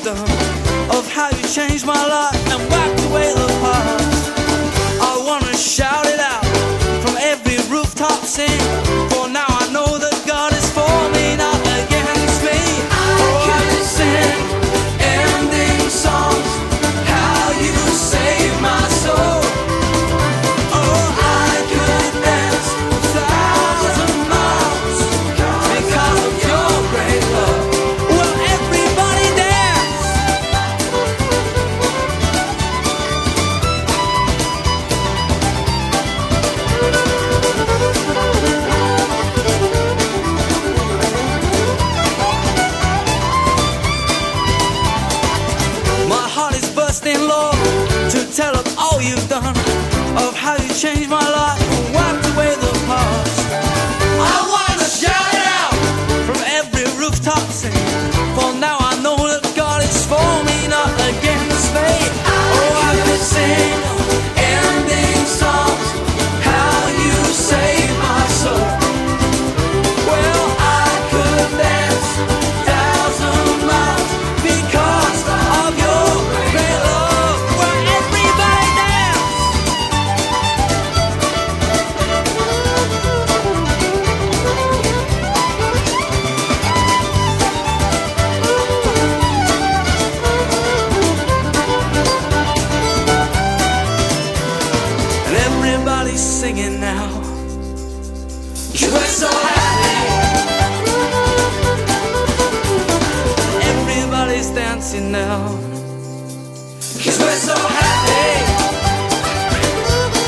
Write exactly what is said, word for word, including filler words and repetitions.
done, of how you changed my life and wiped away the past. I wanna shout it out from every rooftop, sing, for now I know that God is for me, not against me. I could sing ending songs, how you saved my soul. Oh, I could dance a thousand miles because of your great love. Well, everybody dance. My heart is bursting, Lord, to tell of all you've done, of how you changed my life and wiped away the past. I wanna shout it out from every rooftop, sing, for now I know that God is for me, not against me. Oh, I could sing ending songs, how you saved my soul. Well, I could dance a thousand miles because of your great love. Well, everybody dance. And everybody's singing now, 'cause we're so happy. Everybody's dancing now, 'cause we're so happy.